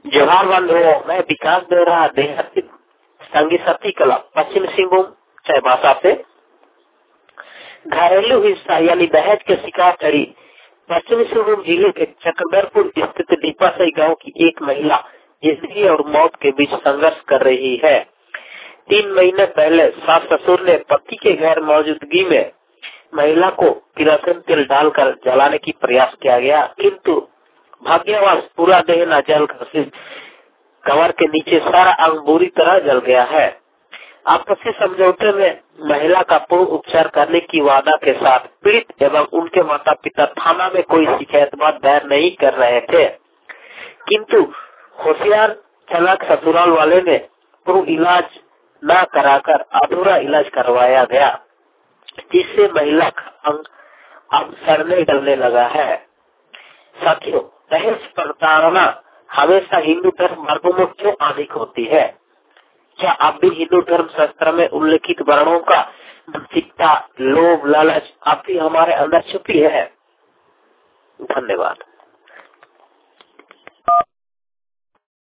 जोहार बंधुओं, मैं विकास दे रहा देहाती संगी शक्ति कला पश्चिम सिंहभूम चाईबासा से। घरेलू हिंसा यानी दहेज के शिकार करी पश्चिमी सिंहभूम जिले के चक्रधरपुर स्थित दीपासई गांव की एक महिला जिंदगी और मौत के बीच संघर्ष कर रही है। 3 महीने पहले सास ससुर ने पति के गैर मौजूदगी में महिला को किरोसिन तेल डालकर जलाने की प्रयास किया गया, किंतु भाग्यवश पूरा देह न जलकर सिर्फ कमर के नीचे सारा अंग बुरी तरह जल गया है। आपसी समझौते में महिला का पूर्ण उपचार करने की वादा के साथ पीड़ित एवं उनके माता पिता थाना में कोई शिकायत दायर नहीं कर रहे थे, किंतु होशियार चालाक ससुराल वाले ने पूर्ण इलाज न कराकर अधूरा इलाज करवाया गया, जिससे महिला का अंग अब सड़ने गलने लगा है। साथियों, दहेज प्रताड़ना हमेशा हिंदू धर्म मार्गों में क्यों अधिक होती है? क्या आप भी हिंदू धर्म शास्त्र में उल्लेखित वर्णों का मानसिकता, लोभ, लालच आप भी हमारे अंदर छुपी है? धन्यवाद।